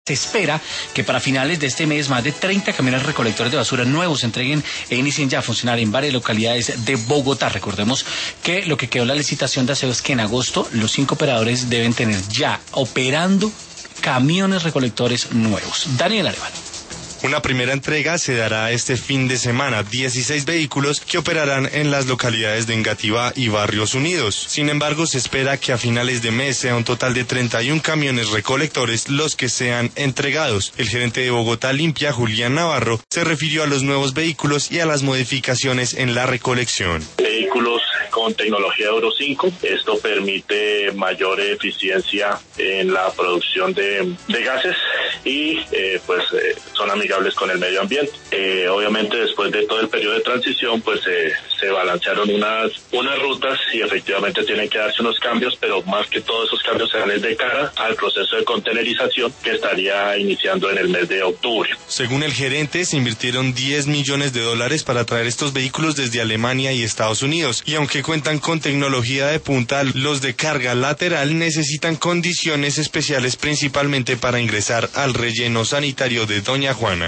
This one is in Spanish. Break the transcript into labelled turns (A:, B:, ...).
A: Se espera que para finales de este mes más de 30 camiones recolectores de basura nuevos se entreguen e inicien ya a funcionar en varias localidades de Bogotá. Recordemos que lo que quedó en la licitación de aseo es que en agosto los 5 operadores deben tener ya operando camiones recolectores nuevos. Daniel Arevalo.
B: Una primera entrega se dará este fin de semana, 16 vehículos que operarán en las localidades de Engativá y Barrios Unidos. Sin embargo, se espera que a finales de mes sea un total de 31 camiones recolectores los que sean entregados. El gerente de Bogotá Limpia, Julián Navarro, se refirió a los nuevos vehículos y a las modificaciones en la recolección.
C: Vehículos con tecnología Euro 5, esto permite mayor eficiencia en la producción de gases y son amigables con el medio ambiente. Obviamente después de todo el periodo de transición pues se balancearon unas rutas y efectivamente tienen que darse unos cambios, pero más que todos esos cambios se dan de cara al proceso de contenerización que estaría iniciando en el mes de octubre.
B: Según el gerente, se invirtieron $10 millones para traer estos vehículos desde Alemania y Estados Unidos, y aunque cuentan con tecnología de punta, los de carga lateral necesitan condiciones especiales principalmente para ingresar al relleno sanitario de Doña Juana.